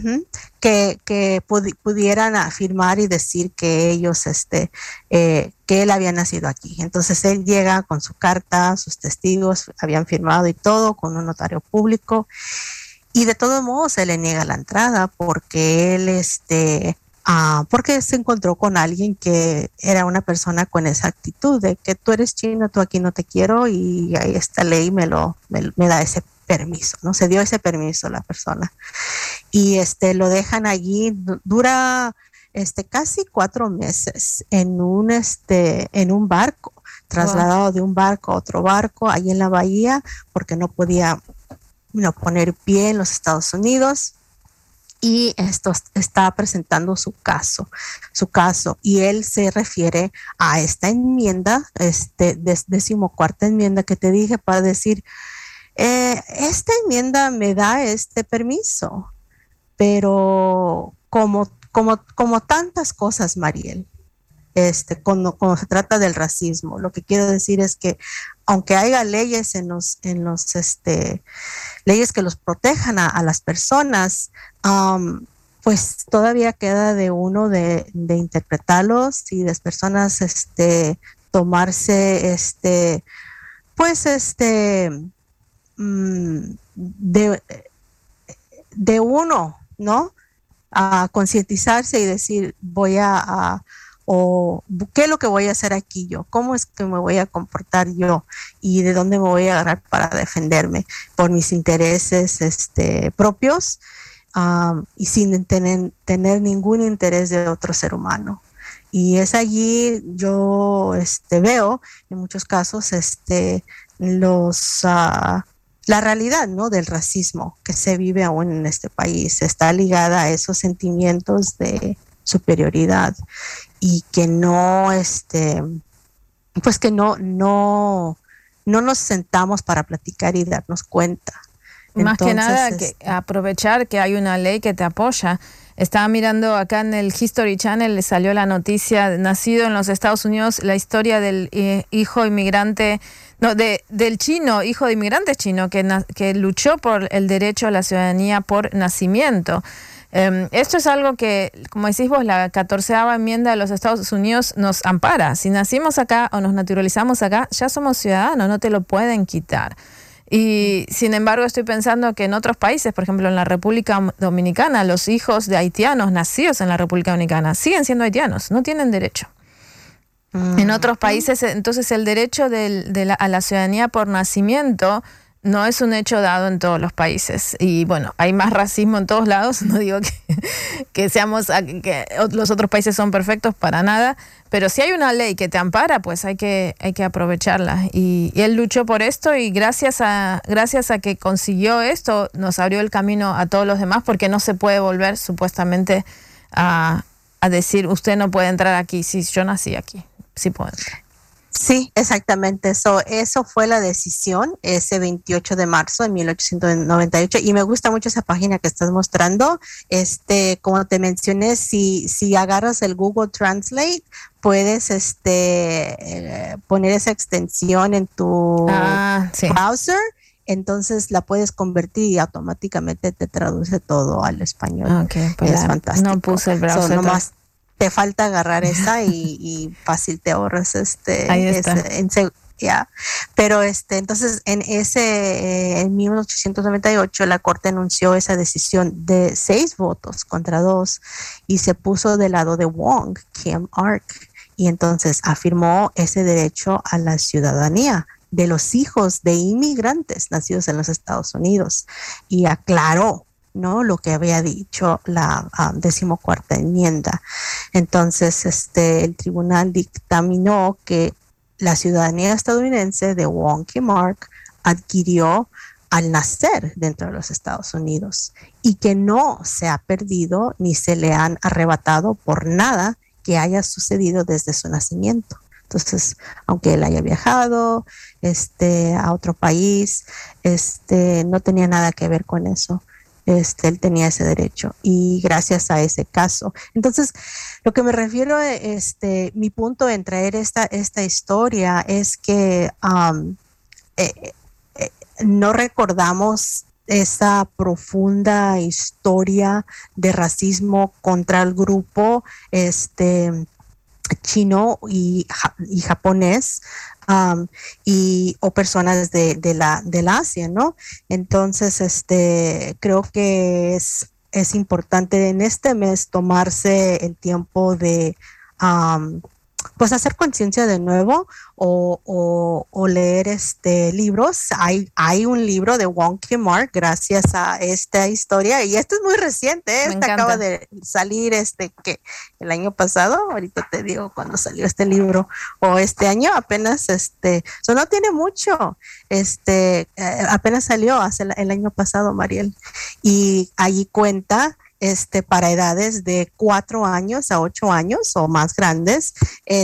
que pudieran afirmar y decir que ellos, que él había nacido aquí. Entonces él llega con su carta, sus testigos habían firmado y todo, con un notario público. Y de todos modos se le niega la entrada porque él, porque se encontró con alguien que era una persona con esa actitud de que tú eres chino, tú aquí no te quiero, y ahí esta ley me da ese permiso, ¿no? Se dio ese permiso a la persona. Y lo dejan allí, dura casi 4 meses en un barco, trasladado de un barco a otro barco, ahí en la bahía, porque no podía poner pie en los Estados Unidos, y esto está presentando su caso, y él se refiere a esta enmienda, 14ª enmienda que te dije, para decir, esta enmienda me da este permiso, pero como tantas cosas, Mariel, cuando se trata del racismo, lo que quiero decir es que aunque haya leyes leyes que los protejan a las personas, pues todavía queda de uno de interpretarlos y de las personas tomarse de uno, ¿no? A concientizarse y decir, o qué es lo que voy a hacer aquí yo, cómo es que me voy a comportar yo y de dónde me voy a agarrar para defenderme por mis intereses propios, y sin tener ningún interés de otro ser humano. Y es allí yo veo en muchos casos la realidad, ¿no?, del racismo que se vive aún en este país. Está ligada a esos sentimientos de superioridad y que no, pues que no nos sentamos para platicar y darnos cuenta. Más Entonces, que nada, que aprovechar que hay una ley que te apoya. Estaba mirando acá en el History Channel, le salió la noticia, nacido en los Estados Unidos, la historia del hijo inmigrante, del chino, hijo de inmigrante chino, que luchó por el derecho a la ciudadanía por nacimiento. Esto es algo que, como decís vos, la 14ª enmienda de los Estados Unidos nos ampara. Si nacimos acá o nos naturalizamos acá, ya somos ciudadanos, no te lo pueden quitar. Y sin embargo estoy pensando que en otros países, por ejemplo en la República Dominicana, los hijos de haitianos nacidos en la República Dominicana siguen siendo haitianos, no tienen derecho. En otros países, entonces el derecho a la ciudadanía por nacimiento no es un hecho dado en todos los países. Y bueno, hay más racismo en todos lados. No digo que los otros países son perfectos para nada, pero si hay una ley que te ampara, pues hay que aprovecharla. Y él luchó por esto y gracias a que consiguió esto, nos abrió el camino a todos los demás, porque no se puede volver supuestamente a decir, usted no puede entrar aquí. Si yo nací aquí, sí puedo entrar. Sí, exactamente. Eso fue la decisión ese 28 de marzo de 1898 y me gusta mucho esa página que estás mostrando. Como te mencioné, si agarras el Google Translate, puedes poner esa extensión en tu browser. Entonces la puedes convertir y automáticamente te traduce todo al español. Okay, pues es fantástico. No puse el browser. Nomás te falta agarrar esa y fácil te ahorras Ahí está. Pero entonces en 1898 la corte anunció esa decisión de 6 votos contra 2 y se puso del lado de Wong Kim Ark y entonces afirmó ese derecho a la ciudadanía de los hijos de inmigrantes nacidos en los Estados Unidos y aclaró, ¿no?, lo que había dicho la 14ª enmienda. Entonces, el tribunal dictaminó que la ciudadanía estadounidense de Wong Kim Ark adquirió al nacer dentro de los Estados Unidos y que no se ha perdido ni se le han arrebatado por nada que haya sucedido desde su nacimiento. Entonces, aunque él haya viajado a otro país, no tenía nada que ver con eso. Él tenía ese derecho y gracias a ese caso. Entonces, lo que me refiero, mi punto en traer esta historia es que no recordamos esa profunda historia de racismo contra el grupo chino y japonés o personas del Asia, ¿no? Entonces, creo que es importante en este mes tomarse el tiempo de pues hacer conciencia de nuevo o leer libros. Hay un libro de Wong Kim Ark gracias a esta historia y esto es muy reciente, acaba de salir que el año pasado, ahorita te digo cuando salió este libro o este año apenas no tiene mucho, apenas salió el año pasado, Mariel, y allí cuenta para edades de 4 años a 8 años o más grandes.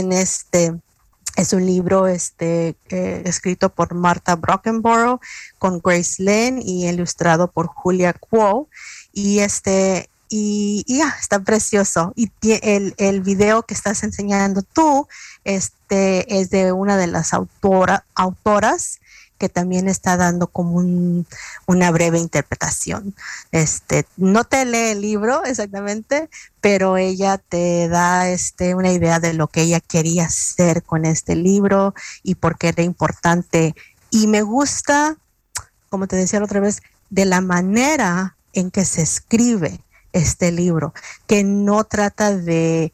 Es un libro escrito por Martha Brockenborough con Grace Lynn y ilustrado por Julia Kuo. Y está precioso. Y el video que estás enseñando tú es de una de las autoras que también está dando como una breve interpretación. No te lee el libro exactamente, pero ella te da una idea de lo que ella quería hacer con este libro y por qué era importante. Y me gusta, como te decía la otra vez, de la manera en que se escribe este libro, que no trata de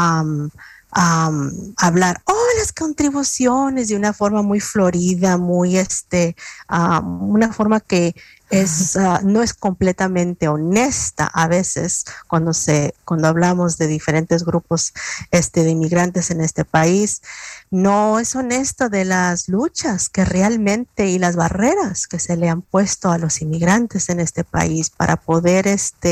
hablar las contribuciones de una forma muy florida, muy una forma que no es completamente honesta a veces cuando hablamos de diferentes grupos de inmigrantes en este país. No es honesta de las luchas que realmente y las barreras que se le han puesto a los inmigrantes en este país para poder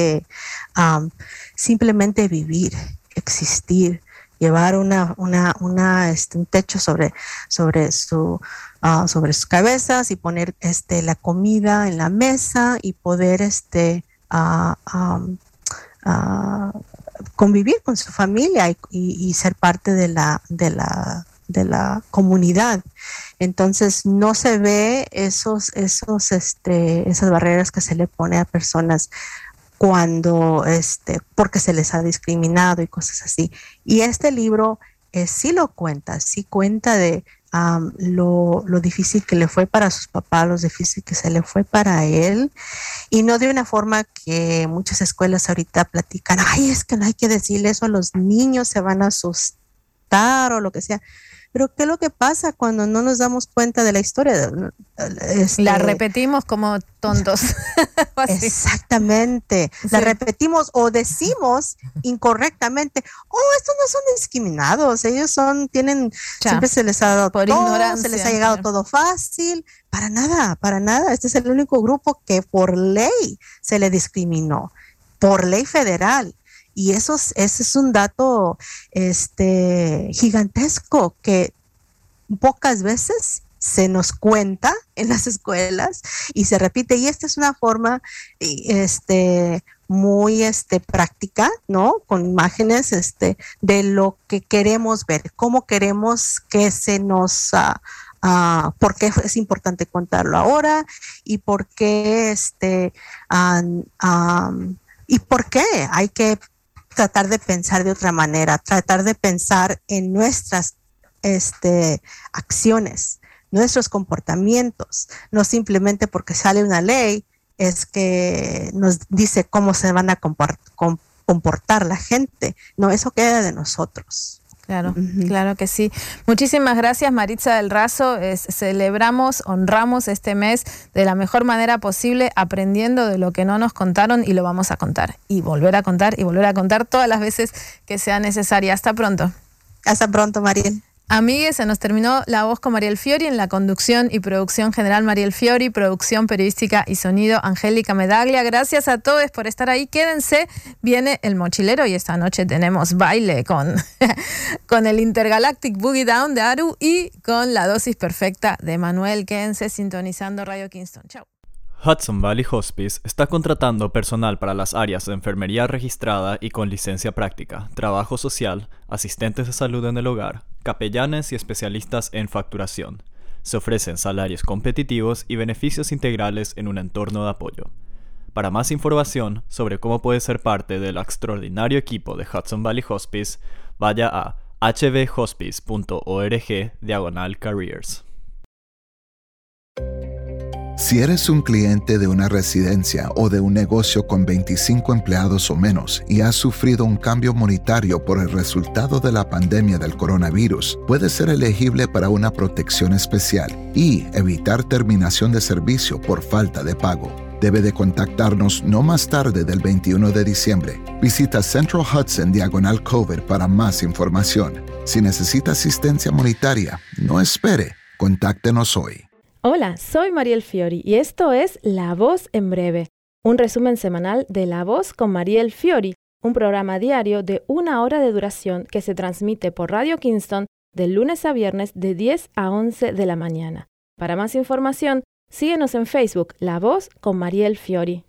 simplemente vivir, existir, llevar un techo sobre sus cabezas y poner la comida en la mesa y poder convivir con su familia y ser parte de la comunidad. Entonces no se ve esas barreras que se le pone a personas cuando porque se les ha discriminado y cosas así. Y este libro sí cuenta de lo difícil que le fue para sus papás, lo difícil que se le fue para él, y no de una forma que muchas escuelas ahorita platican, ay, es que no hay que decirle eso a los niños, se van a asustar o lo que sea. Pero ¿qué es lo que pasa cuando no nos damos cuenta de la historia? La repetimos como tontos. Exactamente. Sí. La repetimos o decimos incorrectamente, estos no son discriminados, ellos siempre se les ha dado por todo, ignorancia, se les ha llegado todo fácil. Para nada. Este es el único grupo que por ley se le discriminó, por ley federal. Y ese es un dato gigantesco que pocas veces se nos cuenta en las escuelas y se repite. Y esta es una forma muy práctica, ¿no? Con imágenes de lo que queremos ver, cómo queremos que se nos... por qué es importante contarlo ahora y por qué y por qué hay que tratar de pensar de otra manera, tratar de pensar en nuestras acciones, nuestros comportamientos, no simplemente porque sale una ley es que nos dice cómo se van a comportar la gente. No, eso queda de nosotros. Claro, claro que sí. Muchísimas gracias, Maritza del Razo. Celebramos, honramos este mes de la mejor manera posible, aprendiendo de lo que no nos contaron, y lo vamos a contar y volver a contar y volver a contar todas las veces que sea necesaria. Hasta pronto. Hasta pronto, Mariel. Amigues, se nos terminó La Voz con Mariel Fiori. En la conducción y producción general, Mariel Fiori. Producción periodística y sonido, Angélica Medaglia. Gracias a todos por estar ahí. Quédense, viene El Mochilero y esta noche tenemos baile con el Intergalactic Boogie Down de Aru y con La Dosis Perfecta de Manuel. Quédense sintonizando Radio Kingston. Chao. Hudson Valley Hospice está contratando personal para las áreas de enfermería registrada y con licencia práctica, trabajo social, asistentes de salud en el hogar, capellanes y especialistas en facturación. Se ofrecen salarios competitivos y beneficios integrales en un entorno de apoyo. Para más información sobre cómo puede ser parte del extraordinario equipo de Hudson Valley Hospice, vaya a hvhospice.org/careers. Si eres un cliente de una residencia o de un negocio con 25 empleados o menos y has sufrido un cambio monetario por el resultado de la pandemia del coronavirus, puedes ser elegible para una protección especial y evitar terminación de servicio por falta de pago. Debe de contactarnos no más tarde del 21 de diciembre. Visita Central Hudson /COVID para más información. Si necesita asistencia monetaria, no espere. Contáctenos hoy. Hola, soy Mariel Fiori y esto es La Voz en Breve, un resumen semanal de La Voz con Mariel Fiori, un programa diario de 1 hora de duración que se transmite por Radio Kingston de lunes a viernes de 10 a 11 de la mañana. Para más información, síguenos en Facebook, La Voz con Mariel Fiori.